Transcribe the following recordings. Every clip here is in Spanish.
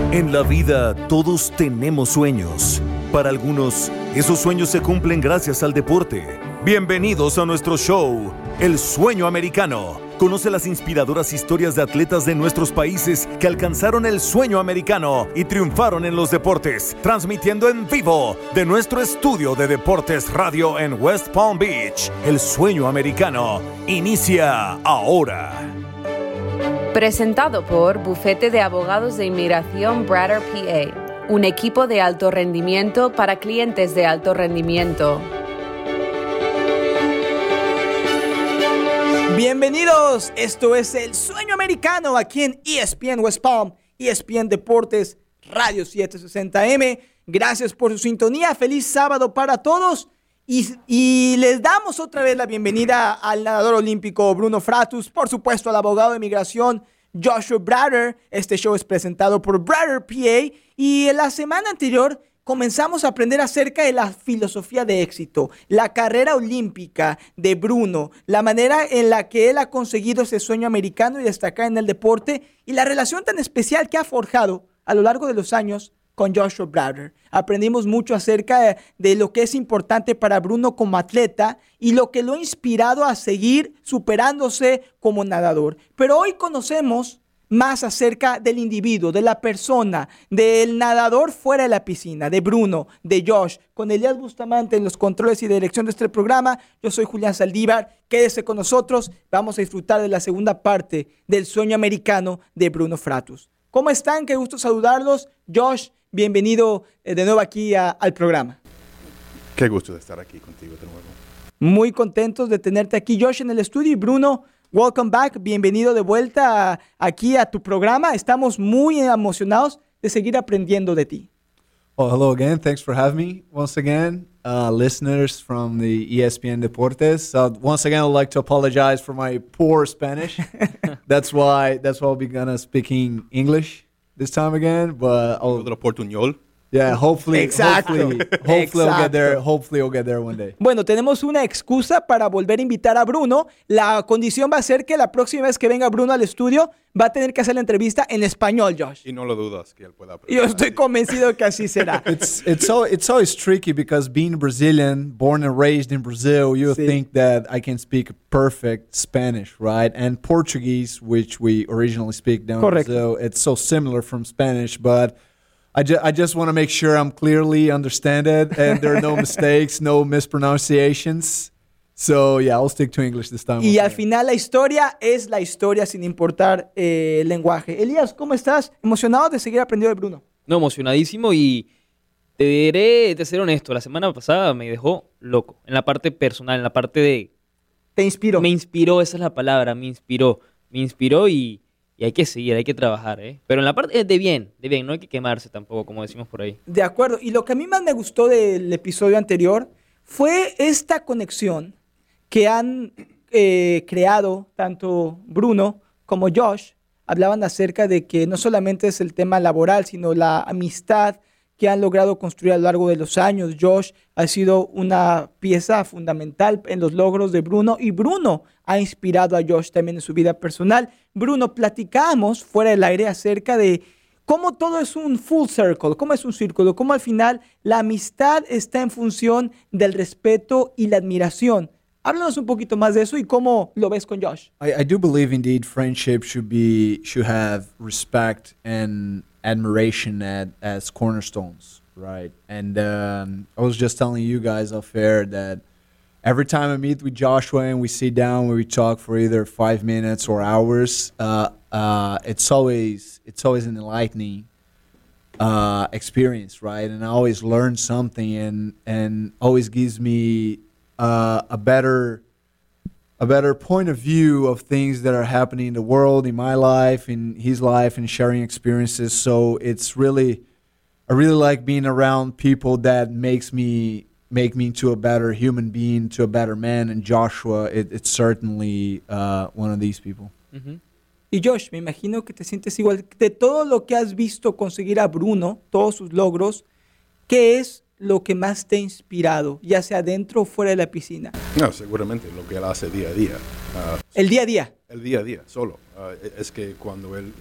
En la vida todos tenemos sueños. Para algunos, esos sueños se cumplen gracias al deporte. Bienvenidos a nuestro show, El Sueño Americano. Conoce las inspiradoras historias de atletas de nuestros países que alcanzaron el sueño americano y triunfaron en los deportes, transmitiendo en vivo de nuestro estudio de Deportes Radio en West Palm Beach. El Sueño Americano inicia ahora. Presentado por Bufete de Abogados de Inmigración Brader PA, un equipo de alto rendimiento para clientes de alto rendimiento. Bienvenidos, esto es El Sueño Americano aquí en ESPN West Palm, ESPN Deportes Radio 760M. Gracias por su sintonía, feliz sábado para todos y les damos otra vez la bienvenida al nadador olímpico Bruno Fratus, por supuesto al abogado de inmigración Joshua Brader. Este show es presentado por Brader PA y en la semana anterior comenzamos a aprender acerca de la filosofía de éxito, la carrera olímpica de Bruno, la manera en la que él ha conseguido ese sueño americano y destacar en el deporte y la relación tan especial que ha forjado a lo largo de los años con Joshua Brader. Aprendimos mucho acerca de lo que es importante para Bruno como atleta y lo que lo ha inspirado a seguir superándose como nadador. Pero hoy conocemos más acerca del individuo, de la persona, del nadador fuera de la piscina, de Bruno, de Josh, con Elías Bustamante en los controles y dirección de este programa. Yo soy Julián Saldívar, quédese con nosotros, vamos a disfrutar de la segunda parte del sueño americano de Bruno Fratus. ¿Cómo están? Qué gusto saludarlos. Josh, bienvenido de nuevo aquí al programa. Qué gusto de estar aquí contigo de nuevo. Muy contentos de tenerte aquí, Josh, en el estudio, y Bruno, welcome back, bienvenido de vuelta aquí a tu programa. Estamos muy emocionados de seguir aprendiendo de ti. Well, hello again. Thanks for having me once again, listeners from the ESPN Deportes. Once again, I'd like to apologize for my poor Spanish. That's why we'll be gonna speaking English this time again. But Otro portuñol. Yeah, hopefully Exacto. Hopefully I'll get there one day. Bueno, tenemos una excusa para volver a invitar a Bruno. La condición va a ser que la próxima vez que venga Bruno al estudio va a tener que hacer la entrevista en español, Josh. Y no lo dudas que él pueda aprender. Yo estoy convencido que así será. It's always tricky because being Brazilian, born and raised in Brazil, you Sí. think that I can speak perfect Spanish, right? And Portuguese, which we originally speak down in Correcto. Brazil, it's so similar from Spanish, but I just want to make sure I'm clearly understand it and there are no mistakes, no mispronunciations. So yeah, I'll stick to English this time. Y al final la historia es la historia sin importar el lenguaje. Elías, ¿cómo estás? ¿Emocionado de seguir aprendiendo de Bruno? No, emocionadísimo y te diré, de ser honesto, la semana pasada me dejó loco. En la parte personal, en la parte de... ¿Te inspiró? Me inspiró, esa es la palabra, me inspiró y hay que seguir, hay que trabajar, ¿eh? Pero en la parte de bien, no hay que quemarse tampoco, como decimos por ahí. De acuerdo. Y lo que a mí más me gustó del episodio anterior fue esta conexión que han creado tanto Bruno como Josh. Hablaban acerca de que no solamente es el tema laboral, sino la amistad que han logrado construir a lo largo de los años. Josh ha sido una pieza fundamental en los logros de Bruno y Bruno ha inspirado a Josh también en su vida personal. Bruno, platicamos fuera del aire acerca de cómo todo es un full circle, cómo es un círculo, cómo al final la amistad está en función del respeto y la admiración. Háblanos un poquito más de eso y cómo lo ves con Josh. I do believe indeed friendship should have respect and admiration as cornerstones, right? And I was just telling you guys off air that every time I meet with Joshua and we sit down where we talk for either 5 minutes or hours, it's always an enlightening experience, right? And I always learn something and always gives me a better point of view of things that are happening in the world, in my life, in his life, and sharing experiences. So I really like being around people that make me into a better human being, to a better man. And Joshua, it's certainly one of these people. Uh-huh. Y Josh, me imagino que te sientes igual. De todo lo que has visto conseguir a Bruno, todos sus logros, ¿qué es lo que más te ha inspirado, ya sea dentro o fuera de la piscina? No, seguramente lo que él hace día a día. El día a día. El día a día, solo. Es que cuando él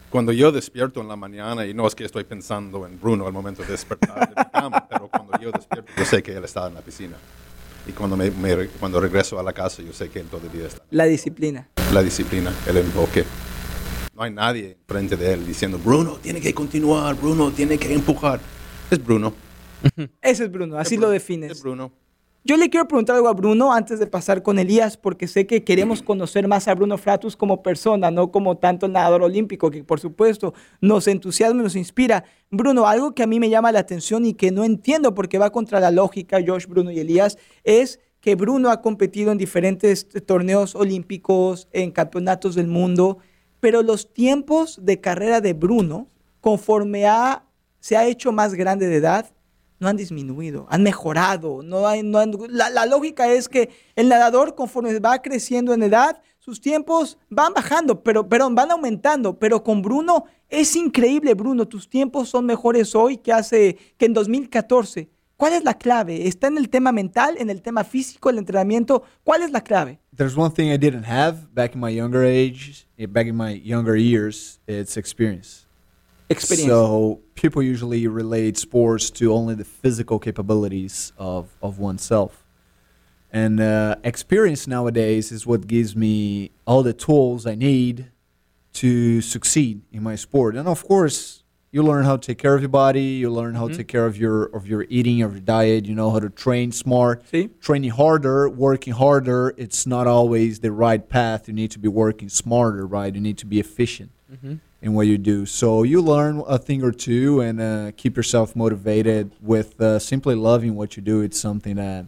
Cuando yo despierto en la mañana, y no es que estoy pensando en Bruno al momento de despertar de mi cama, pero cuando yo despierto, yo sé que él está en la piscina. Y cuando, cuando regreso a la casa, yo sé que él todavía está. La disciplina. La disciplina, el enfoque. No hay nadie frente de él diciendo, Bruno, tiene que continuar, Bruno, tiene que empujar. Es Bruno. Ese es Bruno, así lo defines. Es Bruno. Yo le quiero preguntar algo a Bruno antes de pasar con Elías, porque sé que queremos conocer más a Bruno Fratus como persona, no como tanto el nadador olímpico, que por supuesto nos entusiasma y nos inspira. Bruno, algo que a mí me llama la atención y que no entiendo porque va contra la lógica, Josh, Bruno y Elías, es que Bruno ha competido en diferentes torneos olímpicos, en campeonatos del mundo, pero los tiempos de carrera de Bruno, conforme se ha hecho más grande de edad, no han disminuido, han mejorado. La lógica es que el nadador, conforme va creciendo en edad, sus tiempos van bajando, van aumentando. Pero con Bruno es increíble, Bruno. Tus tiempos son mejores hoy que en 2014. ¿Cuál es la clave? ¿Está en el tema mental, en el tema físico, el entrenamiento? ¿Cuál es la clave? There's one thing I didn't have back in my younger age, back in my younger years. It's experience. So people usually relate sports to only the physical capabilities of oneself. And experience nowadays is what gives me all the tools I need to succeed in my sport. And of course, you learn how to take care of your body, you learn how to take care of your eating, of your diet, you know how to train smart. Sí. Training harder, working harder, it's not always the right path. You need to be working smarter, right? You need to be efficient. In what you do. So you learn a thing or two and keep yourself motivated with simply loving what you do. It's something that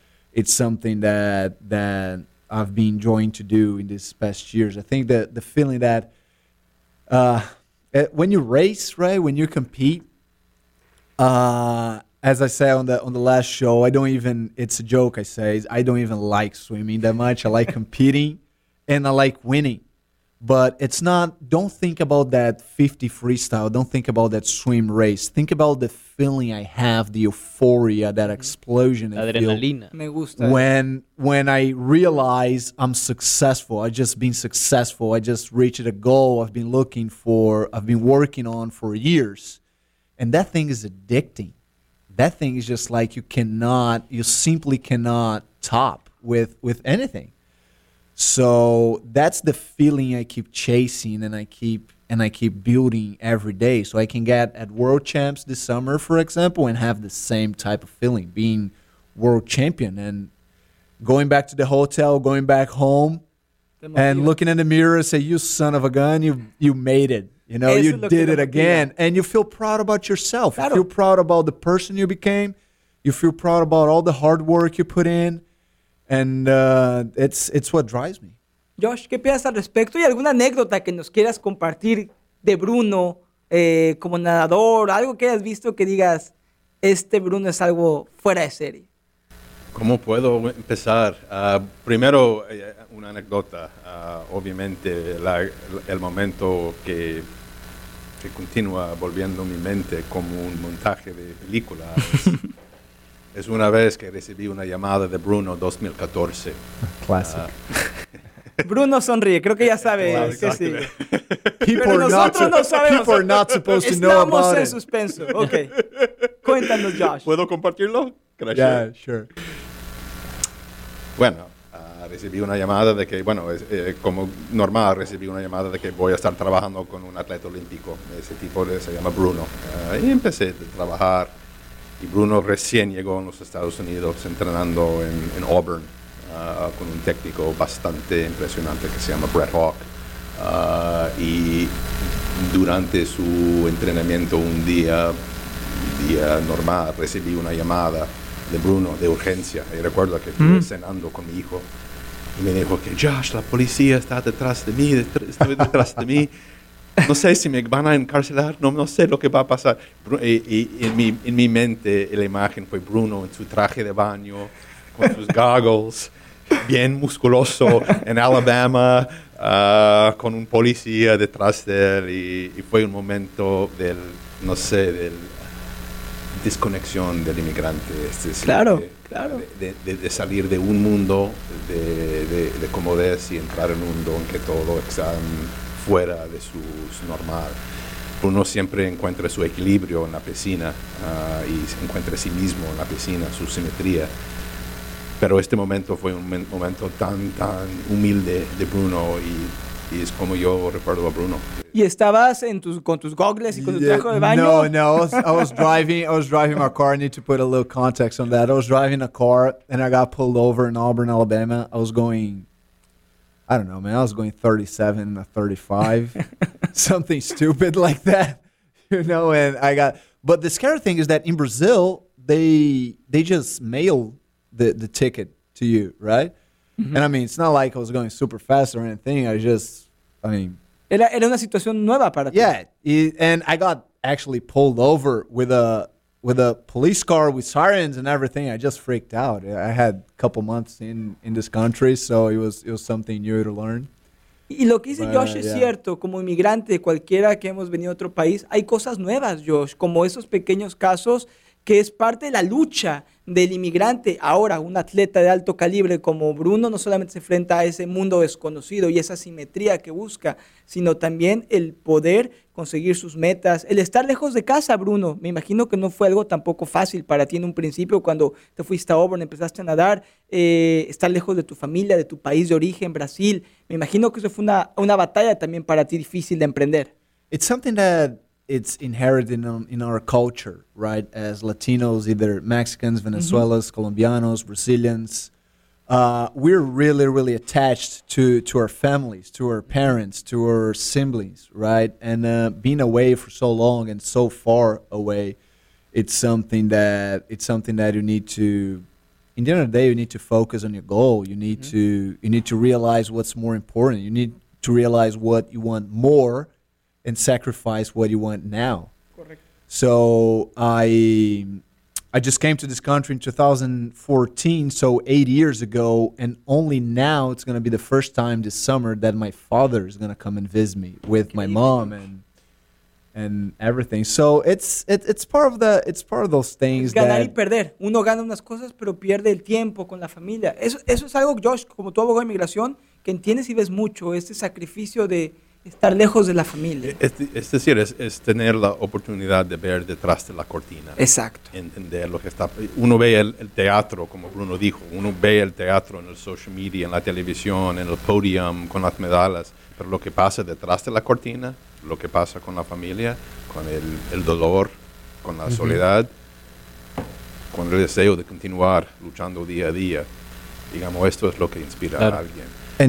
I've been enjoying to do in these past years. I think that the feeling that when you race, right, when you compete, as I said on the last show, it's a joke I say, I don't even like swimming that much. I like competing and I like winning. But it's not, don't think about that 50 freestyle. Don't think about that swim race. Think about the feeling I have, the euphoria, that explosion. La adrenalina. Me gusta. When I realize I'm successful, I just been successful. I just reached a goal I've been working on for years. And that thing is addicting. That thing is just like you simply cannot top with anything. So that's the feeling I keep chasing and I keep building every day. So I can get at World Champs this summer, for example, and have the same type of feeling, being world champion and going back to the hotel, going back home and looking in the mirror and say, you son of a gun, you made it. You know, you did it again. And you feel proud about yourself. Claro. You feel proud about the person you became. You feel proud about all the hard work you put in. And it's what drives me. Josh, ¿qué piensas al respecto? ¿Y alguna anécdota que nos quieras compartir de Bruno como nadador? Algo que hayas visto que digas, este Bruno es algo fuera de serie. ¿Cómo puedo empezar? Primero, una anécdota. Obviamente, el momento que continúa volviendo mi mente como un montaje de película. Es una vez que recibí una llamada de Bruno 2014. Classic. Bruno sonríe, creo que ya sabe que sí. People nosotros no sabemos. People are not supposed to know Estamos about en it. suspenso. Ok. Cuéntanos, Josh. ¿Puedo compartirlo? Yeah, sure. Bueno, recibí una llamada de que, como normal, recibí una llamada de que voy a estar trabajando con un atleta olímpico. Ese tipo se llama Bruno. Y empecé a trabajar. Y Bruno recién llegó a los Estados Unidos entrenando en Auburn con un técnico bastante impresionante que se llama Brett Hawk. Y durante su entrenamiento un día normal recibí una llamada de Bruno de urgencia. Y recuerdo que estuve cenando con mi hijo y me dijo que Josh, la policía está detrás de mí, estoy detrás de mí. No sé si me van a encarcelar, no sé lo que va a pasar. Y en mi mente la imagen fue Bruno en su traje de baño, con sus goggles, bien musculoso, en Alabama, con un policía detrás de él. Y fue un momento del desconexión del inmigrante. Claro. De salir de un mundo de comodidad y entrar en un mundo en que todo está fuera de su normal. Uno siempre encuentra su equilibrio en la piscina y se encuentra a sí mismo en la piscina, su simetría. Pero este momento fue un momento tan humilde de Bruno y es como yo recuerdo a Bruno. ¿Y estabas con tus goggles y con tu traje de baño? No. I was driving my car. I need to put a little context on that. I was driving a car and I got pulled over in Auburn, Alabama. I was going, I don't know, man. I was going 37 or 35, something stupid like that, And but the scary thing is that in Brazil, they just mail the ticket to you, right? Mm-hmm. And I mean, it's not like I was going super fast or anything. Era una situación nueva para ti. Yeah, and I got actually pulled over with a police car with sirens and everything. I just freaked out. I had a couple months in this country, so it was something new to learn. Y lo que dice Josh es cierto. Como inmigrante, cualquiera que hemos venido a otro país, hay cosas nuevas, Josh, como esos pequeños casos que es parte de la lucha del inmigrante. Ahora, un atleta de alto calibre como Bruno no solamente se enfrenta a ese mundo desconocido y esa simetría que busca, sino también el poder conseguir sus metas, el estar lejos de casa, Bruno. Me imagino que no fue algo tampoco fácil para ti en un principio cuando te fuiste a Auburn, empezaste a nadar, estar lejos de tu familia, de tu país de origen, Brasil. Me imagino que eso fue una batalla también para ti difícil de emprender. It's something that it's inherited in our culture, right? As Latinos, either Mexicans, Venezuelans, Colombianos, Brazilians, we're really, really attached to our families, to our parents, to our siblings, right? And being away for so long and so far away, it's something that you need to. In the end of the day, you need to focus on your goal. You need to realize what's more important. You need to realize what you want more and sacrifice what you want now. Correct. So I just came to this country in 2014, so 8 years ago, and only now it's going to be the first time this summer that my father is going to come and visit me with my mom and everything. So it's part of those things. Ganar y perder. Uno gana unas cosas, pero pierde el tiempo con la familia. Eso es algo, Josh, como tu abogado de inmigración, que entiendes y ves mucho, este sacrificio de estar lejos de la familia. Es decir, es tener la oportunidad de ver detrás de la cortina. Exacto. Entender lo que está. Uno ve el teatro, como Bruno dijo, uno ve el teatro en el social media, en la televisión, en el podium, con las medallas, pero lo que pasa detrás de la cortina, lo que pasa con la familia, con el dolor, con la soledad, con el deseo de continuar luchando día a día. Digamos, esto es lo que inspira a alguien.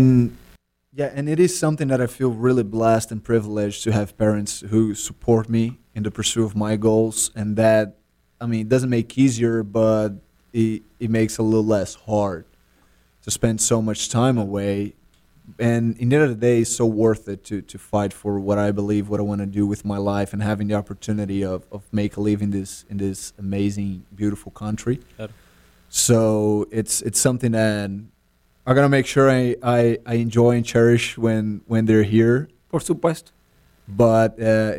And it is something that I feel really blessed and privileged to have parents who support me in the pursuit of my goals. And that, I mean, it doesn't make it easier, but it makes it a little less hard to spend so much time away. And in the end of the day, it's so worth it to fight for what I believe, what I want to do with my life, and having the opportunity of make a living in this amazing, beautiful country. Claro. So it's something that I'm gonna make sure I enjoy and cherish when they're here. Por supuesto. But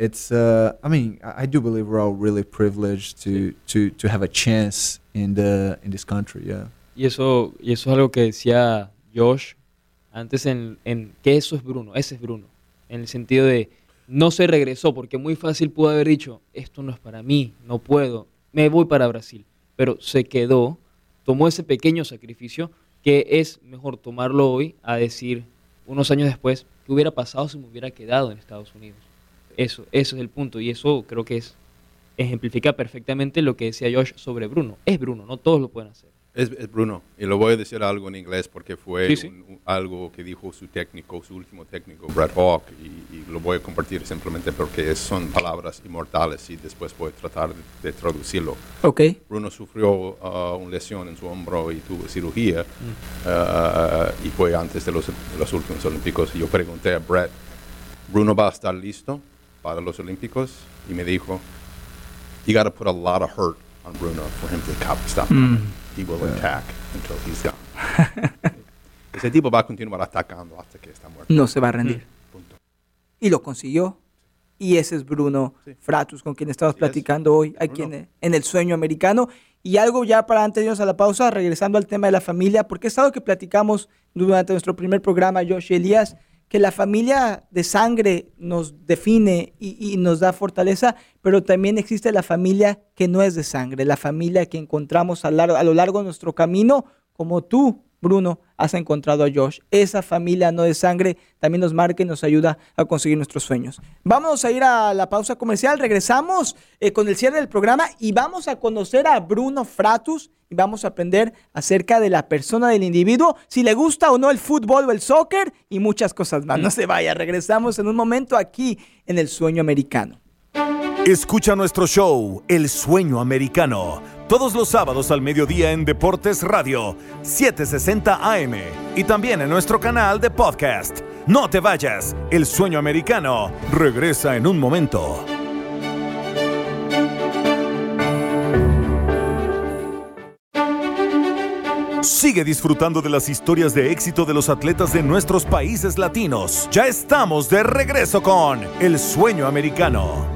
I do believe we're all really privileged to have a chance in this country, yeah. Y eso es algo que decía Josh antes en que eso es Bruno, ese es Bruno, en el sentido de no se regresó porque muy fácil pudo haber dicho esto no es para mí, no puedo, me voy para Brasil, pero se quedó, tomó ese pequeño sacrificio que es mejor tomarlo hoy a decir unos años después qué hubiera pasado si me hubiera quedado en Estados Unidos. Eso es el punto y eso creo que ejemplifica perfectamente lo que decía Josh sobre Bruno. Es Bruno, no todos lo pueden hacer. Es Bruno, y lo voy a decir algo en inglés porque fue Sí. algo que dijo su último técnico, Brett Hawk, y lo voy a compartir simplemente porque son palabras inmortales y después voy a tratar de traducirlo. Ok. Bruno sufrió una lesión en su hombro y tuvo cirugía y fue antes de los últimos Olímpicos. Y yo pregunté a Brett, ¿Bruno va a estar listo para los Olímpicos? Y me dijo, you got to put a lot of hurt on Bruno for him to stop. He will attack until he's done. Ese tipo va a continuar atacando hasta que está muerto. No se va a rendir. Punto. Y lo consiguió. Y ese es Bruno Fratus, con quien estamos platicando hoy aquí en El Sueño Americano. Y algo ya para antes de irnos a la pausa, regresando al tema de la familia, porque es algo que platicamos durante nuestro primer programa, Josh y Elías, que la familia de sangre nos define y nos da fortaleza, pero también existe la familia que no es de sangre, la familia que encontramos a lo largo de nuestro camino, como tú, Bruno, has encontrado a Josh. Esa familia no de sangre también nos marca y nos ayuda a conseguir nuestros sueños. Vamos a ir a la pausa comercial, regresamos con el cierre del programa y vamos a conocer a Bruno Fratus y vamos a aprender acerca de la persona del individuo, si le gusta o no el fútbol o el soccer y muchas cosas más. No se vaya, regresamos en un momento aquí en El Sueño Americano. Escucha nuestro show, El Sueño Americano, todos los sábados al mediodía en Deportes Radio, 760 AM, y también en nuestro canal de podcast. No te vayas, El Sueño Americano regresa en un momento. Sigue disfrutando de las historias de éxito de los atletas de nuestros países latinos. Ya estamos de regreso con El Sueño Americano.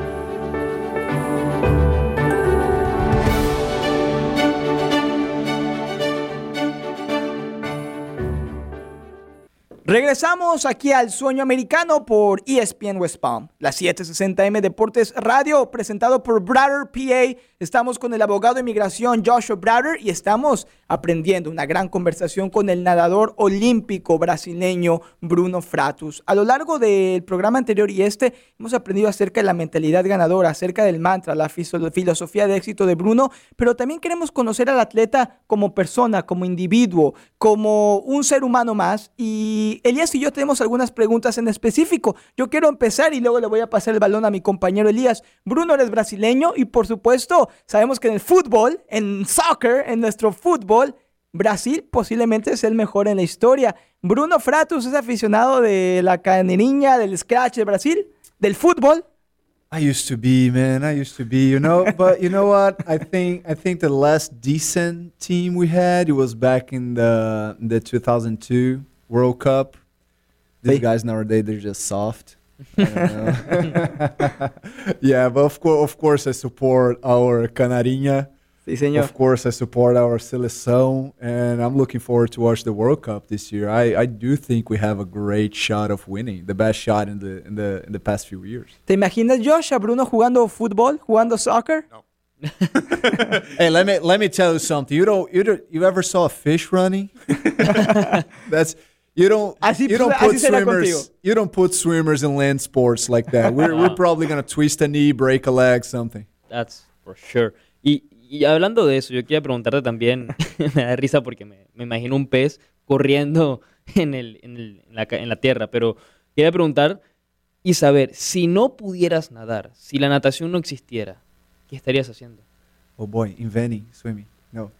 Regresamos aquí al Sueño Americano por ESPN West Palm, la 760M Deportes Radio, presentado por Browder PA. Estamos con el abogado de inmigración Joshua Browder y estamos aprendiendo una gran conversación con el nadador olímpico brasileño Bruno Fratus. A lo largo del programa anterior y hemos aprendido acerca de la mentalidad ganadora, acerca del mantra, la filosofía de éxito de Bruno, pero también queremos conocer al atleta como persona, como individuo, como un ser humano más. Y Elías y yo tenemos algunas preguntas en específico. Yo quiero empezar y luego le voy a pasar el balón a mi compañero Elías. Bruno, eres brasileño y por supuesto sabemos que en el fútbol, en soccer, en nuestro fútbol, Brasil posiblemente es el mejor en la historia. Bruno Fratus es aficionado de la caneriña, del scratch de Brasil, del fútbol. I used to be, man. I used to be, But you know what? I think the last decent team we had, it was back in the 2002 World Cup. These guys nowadays, they're just soft. I don't know. Yeah, but of course I support our Canarinha. Sí, señor. Of course I support our Seleção, and I'm looking forward to watch the World Cup this year. I do think we have a great shot of winning, the best shot in the past few years. ¿Te imaginas, Josh, a Bruno jugando fútbol, jugando soccer? No. Hey, let me tell you something. You ever saw a fish running? That's you don't put swimmers in land sports like that. We're probably gonna twist a knee, break a leg, something. That's for sure. Y hablando de eso, yo quería preguntarte también, me da risa porque me imagino un pez corriendo en la tierra, pero quería preguntar y saber, si no pudieras nadar, si la natación no existiera, ¿qué estarías haciendo? Oh boy, inventing swimming. No.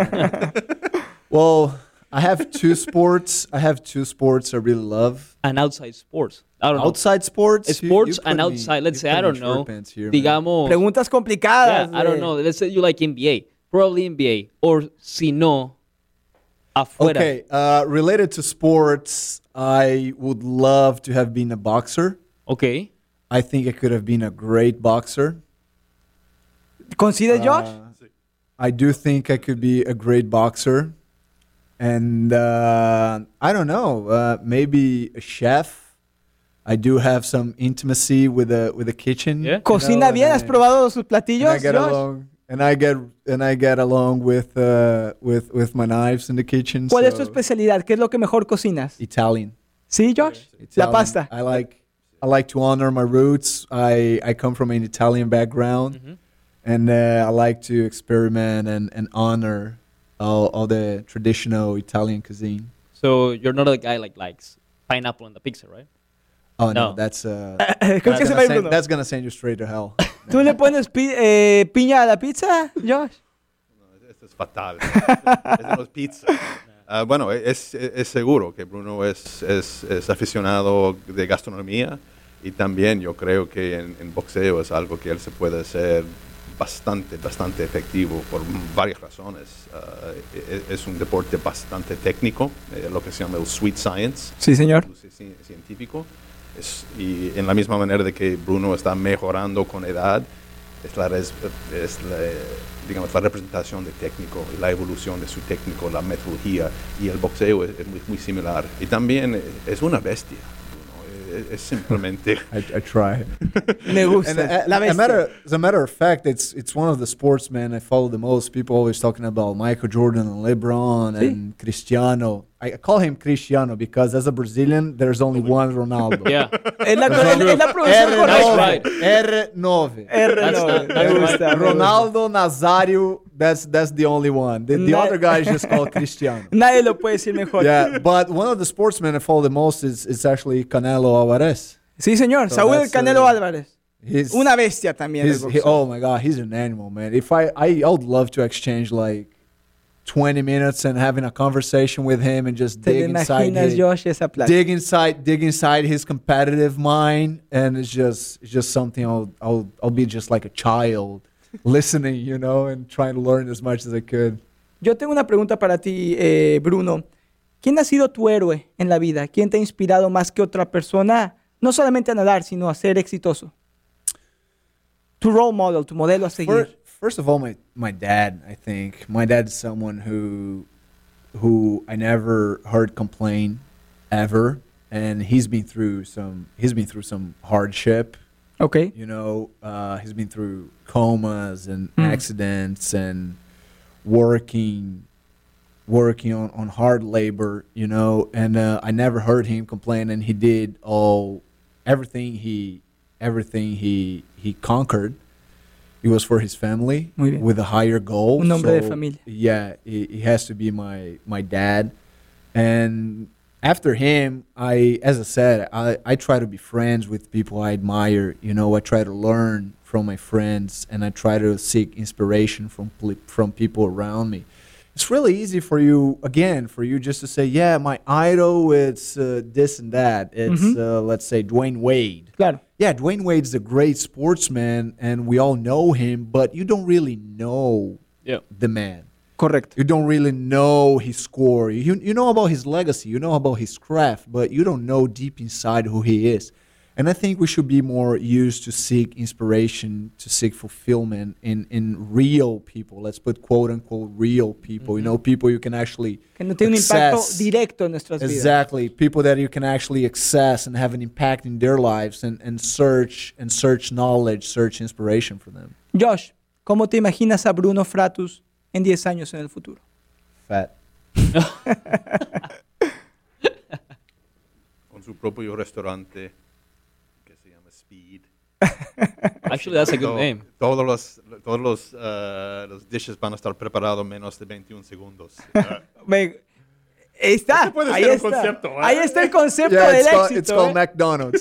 Well, I have two sports I really love. And outside sports. I don't know. Outside sports? Sports and outside. Let's say, I don't know. Digamos. Preguntas complicadas. Yeah, I don't know. Let's say you like NBA. Probably NBA. Or si no, afuera. Okay. Related to sports, I would love to have been a boxer. Okay. I think I could have been a great boxer. ¿Coincide, Josh? I do think I could be a great boxer. And I don't know, maybe a chef. I do have some intimacy with the kitchen. Yeah. ¿Cocina bien? ¿Has probado sus platillos, And I get along with my knives in the kitchen. ¿Cuál es tu especialidad? ¿Qué es lo que mejor cocinas? Italian. ¿Sí, Josh? Italian. La pasta. I like to honor my roots. I come from an Italian background, Mm-hmm. and I like to experiment and honor all the traditional Italian cuisine. So you're not a guy like likes pineapple on the pizza, right? Oh no, No. that's Creo que se va a ir Bruno. that's gonna send you straight to hell. ¿Tú le pones piña a la pizza, Josh? Esto es fatal. Esto no es pizza. Bueno, es seguro que Bruno es aficionado de gastronomía y también yo creo que en boxeo es algo que él se puede hacer bastante efectivo por varias razones. Es un deporte bastante técnico, lo que se llama el sweet science. Sí, señor. Científico. Y en la misma manera de que Bruno está mejorando con edad, es la representación de técnico y la evolución de su técnico, la metodología, y el boxeo es muy similar. Y también es una bestia. es simplemente... I try. Me gusta. And La bestia. as a matter of fact, it's one of the sportsmen I follow the most. People always talking about Michael Jordan and LeBron and Cristiano. I call him Cristiano because as a Brazilian, there's only one Ronaldo. Yeah. Es la pronunciación correcta. R9. R9. Me gusta. Ronaldo Nazario, that's the only one. The other guy is just called Cristiano. Nadie lo puede decir mejor. Yeah, but one of the sportsmen I follow the most is actually Canelo Alvarez. Sí, señor. So Saúl that's, Canelo Álvarez. He's Una bestia también. oh my God, he's an animal, man. If I would love to exchange like 20 minutes and having a conversation with him and just ¿Te dig inside imaginas, his, Josh, esa plática? dig inside his competitive mind, and it's just something I'll be just like a child listening, you know, and trying to learn as much as I could. Yo tengo una pregunta para ti, Bruno. ¿Quién ha sido tu héroe en la vida? ¿Quién te ha inspirado más que otra persona? No solamente a nadar, sino a ser exitoso. Tu role model, tu modelo a seguir. First of all, my dad, I think. My dad is someone who I never heard complain ever, and he's been through some hardship. Okay. You know, he's been through comas and accidents and working on hard labor, you know, and I never heard him complain, and he did everything he conquered. It was for his family with a higher goal. Un hombre de familia. Yeah, he has to be my dad. And after him, as I said, I try to be friends with people I admire. You know, I try to learn from my friends, and I try to seek inspiration from people around me. It's really easy for you just to say, yeah, my idol, it's this and that. It's, let's say, Dwayne Wade. Claro. Yeah, Dwayne Wade's a great sportsman, and we all know him, but you don't really know the man. Correcto. You don't really know his score. You know about his legacy. You know about his craft, but you don't know deep inside who he is. And I think we should be more used to seek inspiration, to seek fulfillment in real people. Let's put quote unquote real people. You know, people you can actually que no tiene un impacto directo en nuestras vidas. Exactly, people that you can actually access and have an impact in their lives, and search knowledge, search inspiration for them. Josh, ¿cómo te imaginas a Bruno Fratus en 10 años en el futuro? Fat. Con su propio restaurante. Speed. Actually, that's a good name. Todos los dishes van a estar preparados menos de 21 segundos. Ahí está. Ahí está. Concepto, ahí está el concepto Yeah, del éxito. it's called McDonald's.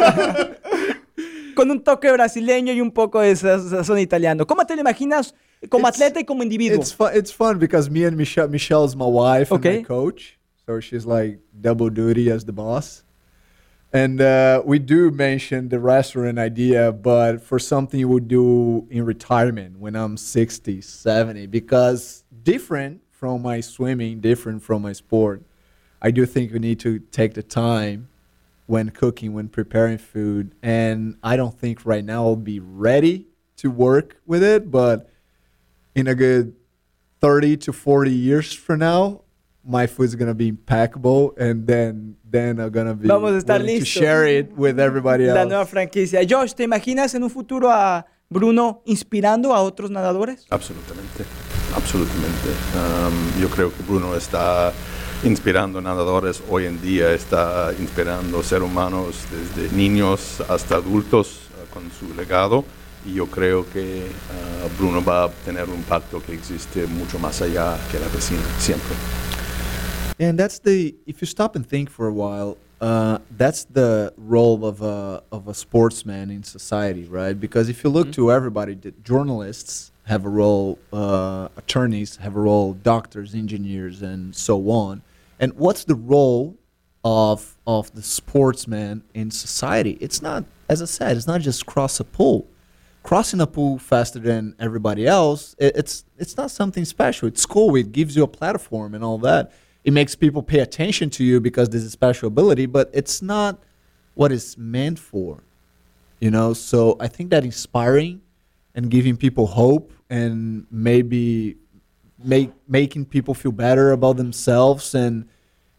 Con un toque brasileño y un poco de sazón italiano. ¿Cómo te lo imaginas como atleta y como individuo? It's fun because me and Michelle's my wife and my coach. So she's like double duty as the boss. And we do mention the restaurant idea, but for something you would do in retirement when I'm 60, 70, because different from my swimming, different from my sport, I do think we need to take the time when cooking, when preparing food. And I don't think right now I'll be ready to work with it, but in a good 30 to 40 years from now, my food's going to be impeccable, and then I'm going to be willing to share it with everybody else. La nueva franquicia. Josh, ¿te imaginas en un futuro a Bruno inspirando a otros nadadores? Absolutamente. Yo creo que Bruno está inspirando nadadores hoy en día, está inspirando seres humanos desde niños hasta adultos con su legado. Y yo creo que Bruno va a tener un impacto que existe mucho más allá que la piscina, siempre. And if you stop and think for a while, that's the role of a sportsman in society, right? Because if you look to everybody, journalists have a role, attorneys have a role, doctors, engineers, and so on. And what's the role of the sportsman in society? It's not, as I said, it's not just cross a pool. Crossing a pool faster than everybody else, it's not something special. It's cool. It gives you a platform and all that. It makes people pay attention to you because there's a special ability, but it's not what it's meant for, you know? So I think that inspiring and giving people hope and maybe making people feel better about themselves and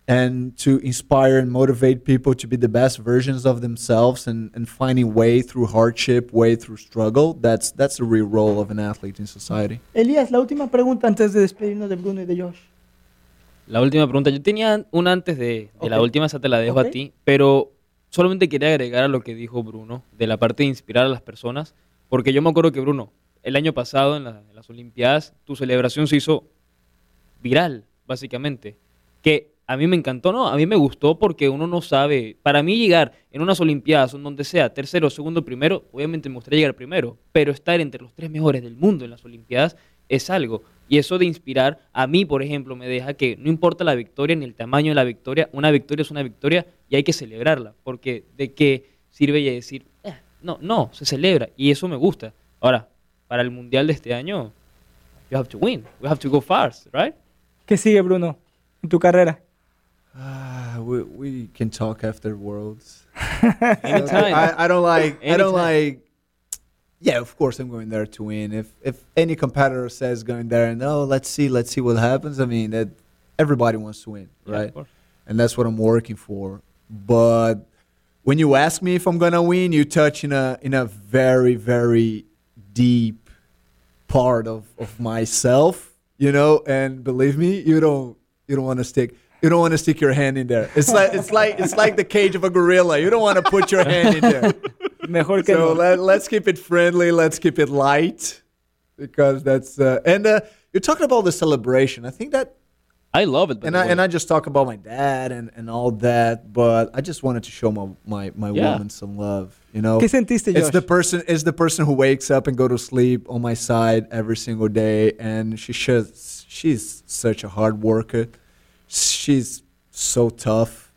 and to inspire and motivate people to be the best versions of themselves and finding way through hardship, way through struggle. That's the real role of an athlete in society. Elías, la última pregunta antes de despedirnos de Bruno y de Josh. La última pregunta. Yo tenía una antes de Ok. la última, esa te la dejo Ok. a ti, pero solamente quería agregar a lo que dijo Bruno, de la parte de inspirar a las personas, porque yo me acuerdo que, Bruno, el año pasado en las Olimpiadas, tu celebración se hizo viral, básicamente, que a mí me encantó, ¿no? A mí me gustó porque uno no sabe, para mí llegar en unas Olimpiadas, en donde sea tercero, segundo, primero, obviamente me gustaría llegar primero, pero estar entre los 3 mejores del mundo en las Olimpiadas es algo. Y eso de inspirar, a mí, por ejemplo, me deja que no importa la victoria ni el tamaño de la victoria, una victoria es una victoria y hay que celebrarla, porque de qué sirve ya decir, no, se celebra y eso me gusta. Ahora, para el Mundial de este año, you have to win, we have to go fast, right? ¿Qué sigue, Bruno, en tu carrera? We can talk after Worlds. Anytime. I don't like. I don't Anytime. like. Yeah, of course I'm going there to win. If any competitor says going there and let's see what happens. I mean that everybody wants to win, Yeah, right? of course. And that's what I'm working for. But when you ask me if I'm gonna win, you touch in a very, very deep part of myself, and believe me, you don't want to stick your hand in there. It's like the cage of a gorilla. You don't want to put your hand in there. Mejor que So no. let's keep it friendly. Let's keep it light, because that's and you're talking about the celebration. I think that, I love it. by and the way. I just talk about my dad and all that, but I just wanted to show my Yeah. woman some love. ¿Qué sentiste, Josh? It's the person who wakes up and go to sleep on my side every single day, and she's such a hard worker. She's so tough,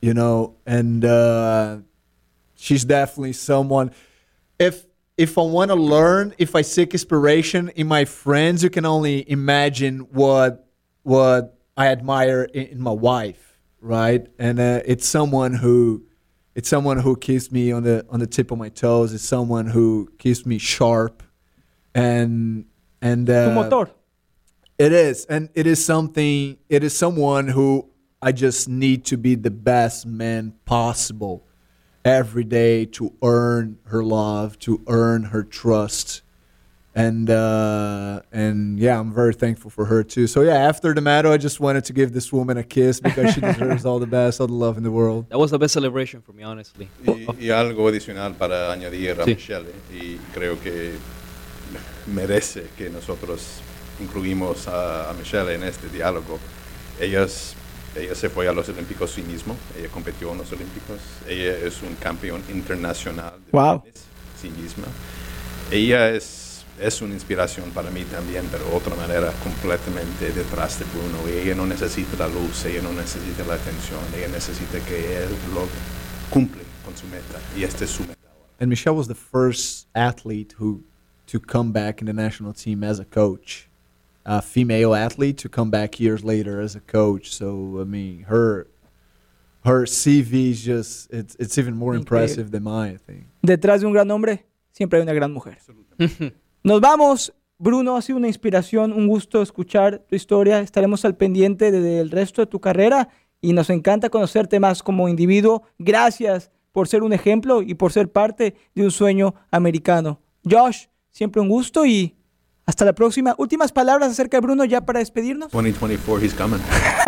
and she's definitely someone. If I want to learn, if I seek inspiration in my friends, you can only imagine what I admire in my wife, right? And it's someone who keeps me on the tip of my toes. It's someone who keeps me sharp, and Tu motor. it is, and it is someone who I just need to be the best man possible every day to earn her love, to earn her trust. And yeah, I'm very thankful for her too. So yeah, after the medal, I just wanted to give this woman a kiss because she deserves all the best, all the love in the world. That was the best celebration for me, honestly. Y algo adicional para añadir a Sí. Michelle, y creo que merece que nosotros incluimos a Michelle en este diálogo. Ella se fue a los Olímpicos sí mismo, ella compitió en los Olímpicos, ella es un campeón internacional de Wow. tenis, sí misma. Ella es una inspiración para mí también, pero de otra manera completamente detrás de Bruno. Y ella no necesita la luz, ella no necesita la atención, ella necesita que él lo cumple con su meta, y esta es su meta ahora. And Michelle was the first athlete to come back in the national team as a coach, a female athlete to come back years later as a coach. So I mean, her CV is just it's even more impressive than mine, I think. Detrás de un gran hombre, siempre hay una gran mujer. Nos vamos. Bruno, ha sido una inspiración, un gusto escuchar tu historia. Estaremos al pendiente del resto de tu carrera y nos encanta conocerte más como individuo. Gracias por ser un ejemplo y por ser parte de un sueño americano. Josh, siempre un gusto y hasta la próxima. Últimas palabras acerca de Bruno ya para despedirnos. 2024, he's coming.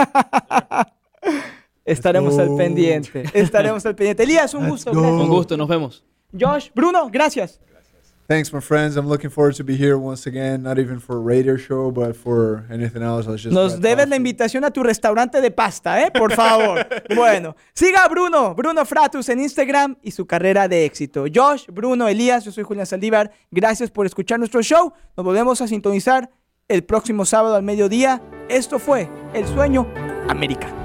Estaremos al pendiente. Estaremos al pendiente. Elías, un gusto. go. Gracias. Un gusto, nos vemos. Josh, Bruno, gracias. Thanks, my friends. I'm looking forward to be here once again, not even for a radio show, but for anything else. I was just Nos glad debes to- la invitación a tu restaurante de pasta, ¿eh? Por favor. Bueno, siga a Bruno Fratus en Instagram y su carrera de éxito. Josh, Bruno, Elías, yo soy Julián Saldívar. Gracias por escuchar nuestro show. Nos volvemos a sintonizar el próximo sábado al mediodía. Esto fue El Sueño Americano.